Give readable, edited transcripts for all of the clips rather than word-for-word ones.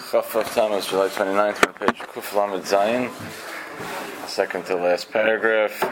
Chaf of Tammuz, July 29th, on page Kuf Lamed Zayin, second to last paragraph.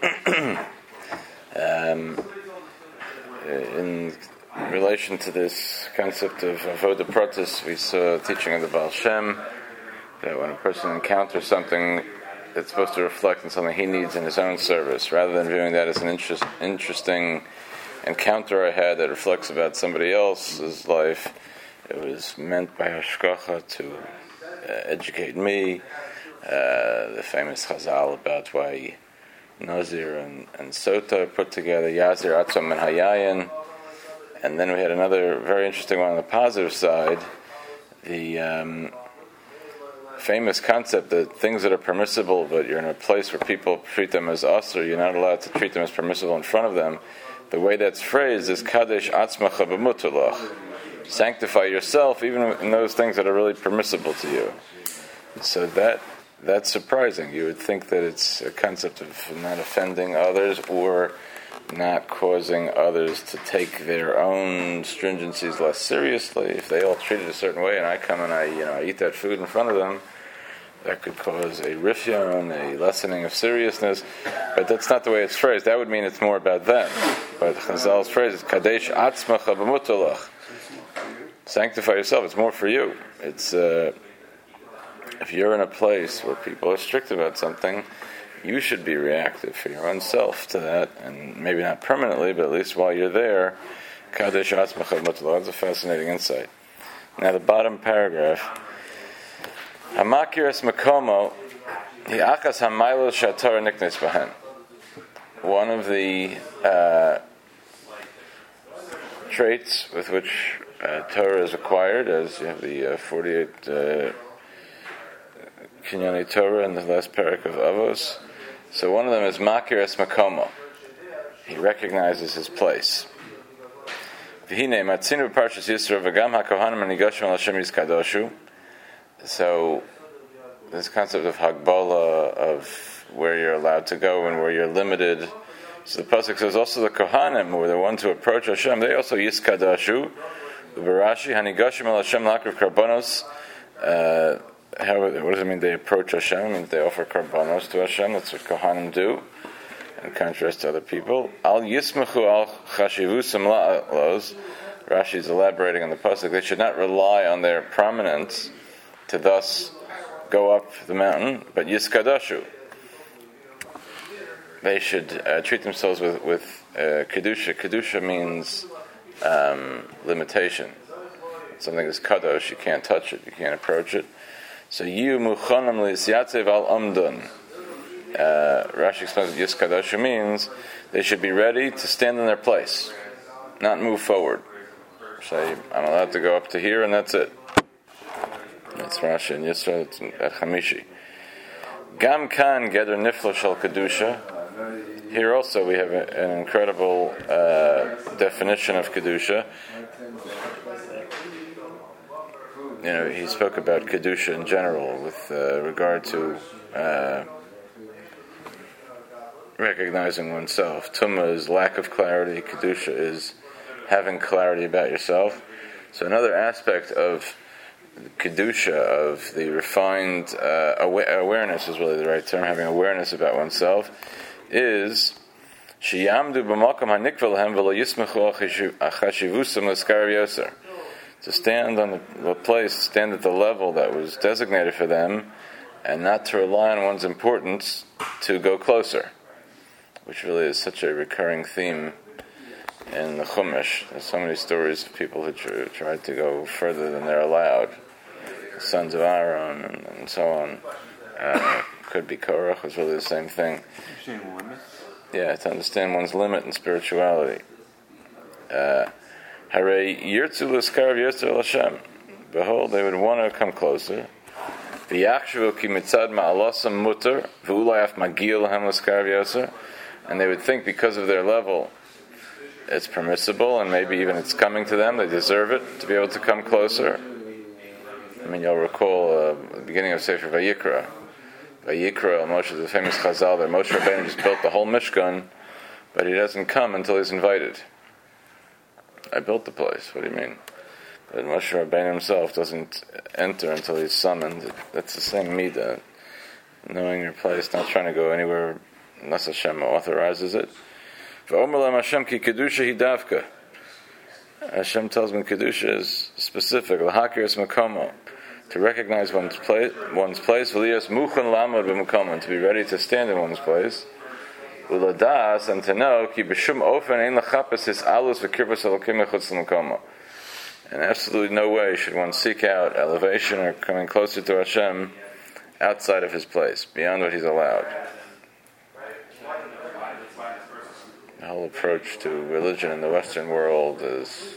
In relation to this concept of Avodah Pratis, we saw a teaching of the Baal Shem that when a person encounters something, it's supposed to reflect on something he needs in his own service, rather than viewing that as an interesting encounter I had that reflects about somebody else's life. It was meant by Hashgacha to educate me. The famous Chazal about why Nazir and Sota are put together, Yazir Atzom and Hayayin. And then we had another very interesting one on the positive side, the famous concept that things that are permissible, but you're in a place where people treat them as usher, you're not allowed to treat them as permissible in front of them. The way that's phrased is Kadesh Atzmacha b'mutulach. Sanctify yourself even in those things that are really permissible to you. So that's surprising. You would think that it's a concept of not offending others or not causing others to take their own stringencies less seriously. If they all treat it a certain way and I come and I eat that food in front of them, that could cause a rifyon, a lessening of seriousness. But that's not the way it's phrased. That would mean it's more about them. But Chazal's phrase is Kadesh Atzmacha b'mutulach. Sanctify yourself. It's more for you. It's if you're in a place where people are strict about something, you should be reactive for your own self to that, and maybe not permanently, but at least while you're there. Kadesh Atzmacha b'mutulach. That's a fascinating insight. Now the bottom paragraph. Hamakiras Makomo, the Achas Hamaylos Shatorah Niknes Bahen. One of the traits with which Torah is acquired, as you have the 48 Kinyani Torah in the last parak of Avos. So one of them is Makiras Makomo. He recognizes his place. V'hinei Matzinu Parshas Yisro v'gam HaKohanim Anigoshim Al Hashem Yizkadoshu. So this concept of Hagbala, of where you're allowed to go and where you're limited. So the pasuk says also the Kohanim, who are the ones who approach Hashem, they also Yiskadashu. Barashi Hanigashim al Hashem Lakrav Karbonos. What does it mean they approach Hashem? It means they offer Karbonos to Hashem. That's what Kohanim do, in contrast to other people. Al Yismachu al Chashivusam La'alos. Rashi is elaborating on the pasuk. They should not rely on their prominence to thus go up the mountain, but Yiskadashu. They should treat themselves with Kedusha. Kedusha means limitation. Something is kadosh, you can't touch it, you can't approach it. So you muchanim li'siyatzev al amdun. Rashi explains what Yiskadashu means. They should be ready to stand in their place, not move forward. Say, I'm allowed to go up to here and that's it. That's Rashi and Yisrael at Chamishi. Gam kan geder niflo shel kedusha. Here also we have an incredible definition of kedusha. He spoke about kedusha in general with regard to recognizing oneself. Tumma is lack of clarity. Kedusha is having clarity about yourself. So another aspect of Kedusha, of the refined awareness is really the right term, having awareness about oneself, is Shiyamdu b'makom hanikvel lahem v'lo yismechu achashivusam l'skarav yoser. To stand on the place, stand at the level that was designated for them, and not to rely on one's importance to go closer, which really is such a recurring theme in the Chumash. There's so many stories of people who tried to go further than they're allowed. The sons of Aaron and so on. Could be Korach, is really the same thing. Yeah, to understand one's limit in spirituality. Hare yirtzu l'skarav yoser el Hashem. Behold, they would want to come closer. V'yachshavu ki mitzad ma'alosam muter v'ulay af magil lahem l'skarav yoser. And they would think because of their level, it's permissible, and maybe even it's coming to them. They deserve it to be able to come closer. I mean, you'll recall the beginning of Sefer Vayikra. Vayikra, Moshe, the famous Chazal, that Moshe Rabbeinu just built the whole Mishkan, but he doesn't come until he's invited. I built the place. What do you mean? But Moshe Rabbeinu himself doesn't enter until he's summoned. That's the same midah. Knowing your place, not trying to go anywhere unless Hashem authorizes it. Hashem ki kedusha hidavka. Hashem tells me kedusha is specific. L'hakir es makomo, to recognize one's place. V'liyas muchen lamod b'makomo, to be ready to stand in one's place. U'ladas, and to know ki b'shum ofen ein lachapes his alus v'kirbas elokim echutz l'makomo. In absolutely no way should one seek out elevation or coming closer to Hashem outside of his place, beyond what he's allowed. The whole approach to religion in the Western world is,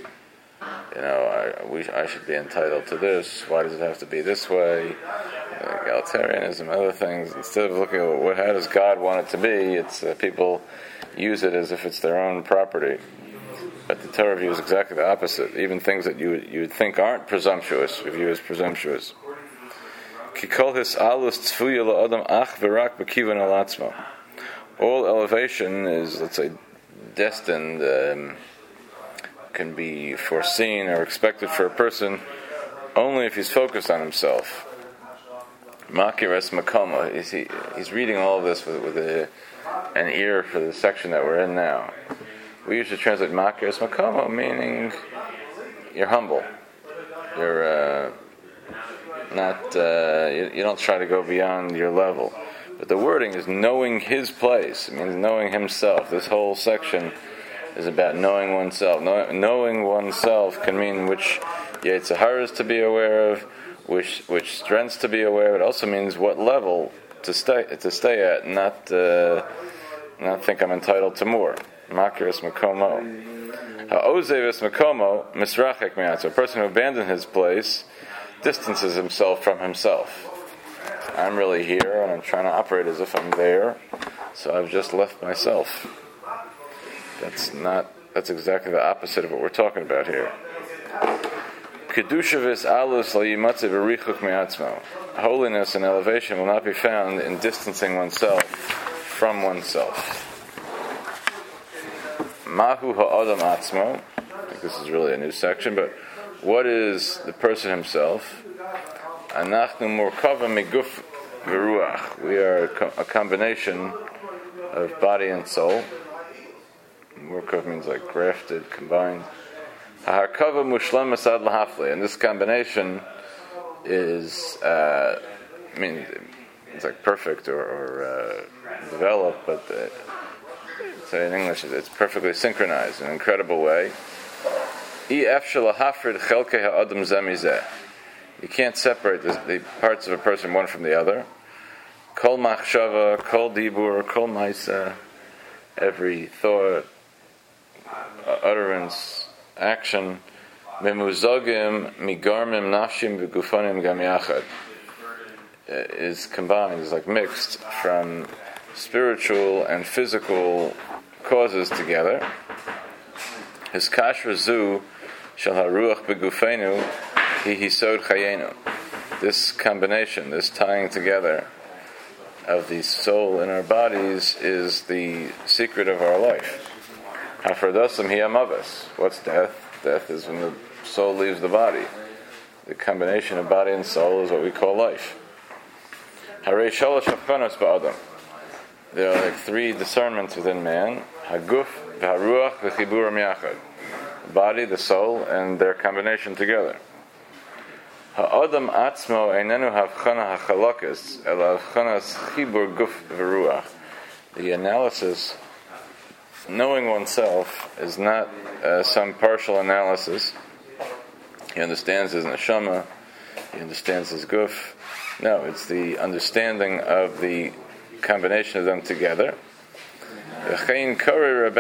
I should be entitled to this. Why does it have to be this way? Egalitarianism, other things. Instead of looking at how does God want it to be, it's people use it as if it's their own property. But the Torah views exactly the opposite. Even things that you would think aren't presumptuous, we view as presumptuous. All elevation is, let's say, destined, can be foreseen or expected for a person only if he's focused on himself. Makir es makoma. He's reading all of this with an ear for the section that we're in now. We usually translate makir es makoma, meaning you're humble. You're not. You don't try to go beyond your level. But the wording is knowing his place. It means knowing himself. This whole section is about knowing oneself. Knowing oneself can mean which Yetzaharas to be aware of, which strengths to be aware of. It also means what level to stay at, not think I'm entitled to more. Makir es makomo. Ha'ozev es makomo misrachek mi'atzo. A person who abandons his place distances himself from himself. I'm really here, and I'm trying to operate as if I'm there, so I've just left myself. That's exactly the opposite of what we're talking about here. Kedusha vis alus lo yimatze b'richuk mi'atzmo. Holiness and elevation will not be found in distancing oneself from oneself. Mahu ha'adam atzmo. I think this is really a new section, but what is the person himself? Anachnu murkava miguf v'ruach. We are a combination of body and soul. Murkav means like grafted, combined. Ha'harkava mushlam asad lahafli. And this combination is, it's like perfect or developed, but say in English, it's perfectly synchronized in an incredible way. Ef shelahafrid chelkei ha'adam zemizeh. You can't separate the parts of a person one from the other. Kol machshava, kol dibur, kol maisa, every thought, utterance, action, memuzogim, migarmim, nafshim, v'gufanim gam yachad, is combined, is like mixed from spiritual and physical causes together. His kashra zu shel haruach begufenu hi hisod chayenu. This combination, this tying together of the soul in our bodies is the secret of our life. Hafradasam hi amavis. What's death? Death is when the soul leaves the body. The combination of body and soul is what we call life. Harei shalosh hafkanos ba'adam. There are like three discernments within man: haguf, v'haruach, v'chiburam yachad. The body, the soul, and their combination together. Ha'adam atzmo einenu havchana hachalakis, ela havchanas chibur guf v'ruach. The analysis, knowing oneself, is not some partial analysis. He understands his neshama, he understands his guf. No, it's the understanding of the combination of them together. I'm not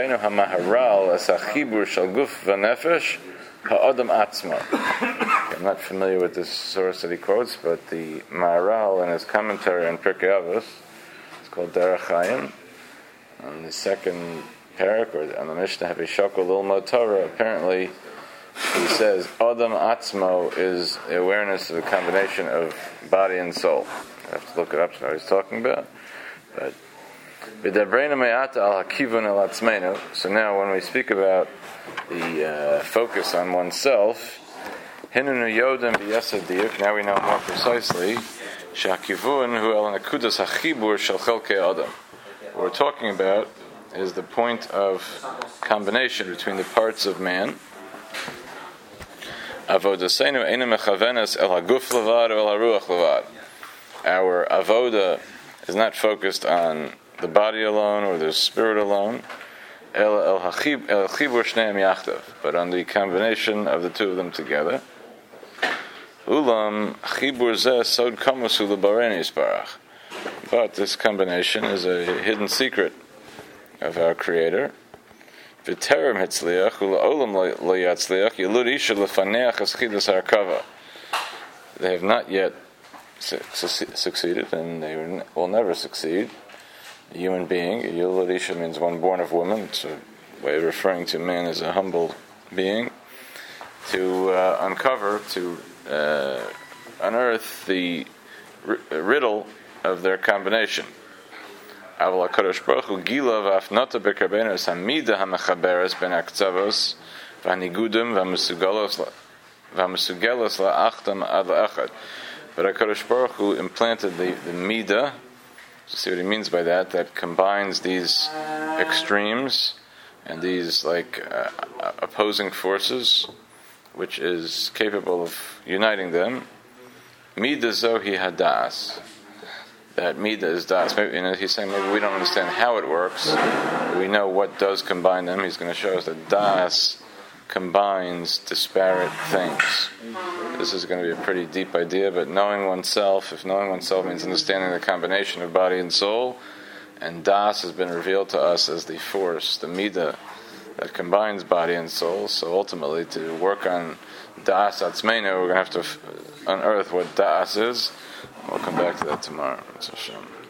familiar with this source that he quotes, but the Maharal in his commentary on Pirkei Avos, it's called Derech Chaim, on the second parak, or on the Mishnah Havishakol Lilmod Torah, apparently he says Adam Atzmo is the awareness of a combination of body and soul. I have to look it up to know what he's talking about. But so now when we speak about the focus on oneself, Hinunu Yodem b'Yesod Diuk. Now we know more precisely. Shakivun hu el nekudas hachibur shel chelkei adam. What we're talking about is the point of combination between the parts of man. Avodaseinu eina mechavenes el haguf levad or el haruach levad. Our avoda is not focused on the body alone or the spirit alone, el chibur shneim yachdav, but on the combination of the two of them together. Ulam chibur zeh sod kamusu lebareni yisbarach. But this combination is a hidden secret of our Creator. V'terem hitzliach u'la'olam lo yatzliach yilud isha lefaneach es chidas harakava. They have not yet succeeded, and they will never succeed. A human being, yilud isha means one born of woman. It's a way of referring to man as a humble being. To uncover, to unearth the riddle of their combination. Aval HaKadosh Baruch Hu gila v'afnata b'karbeinu es hamida ha'mechaberes ben aktzavos v'hanigudim v'hamasugelos la'achtam ad la'achad. But HaKadosh Baruch Hu implanted the midah, so see what he means by that, that combines these extremes and these opposing forces, which is capable of uniting them. Midah zohi hadas. That midah is das. Maybe, he's saying maybe we don't understand how it works, but we know what does combine them. He's going to show us that das combines disparate things. This is going to be a pretty deep idea, but knowing oneself, if knowing oneself means understanding the combination of body and soul, and das has been revealed to us as the force, the midah, that combines body and soul. So ultimately, to work on das atzmeinu, we're going to have to unearth what das is. We'll come back to that tomorrow.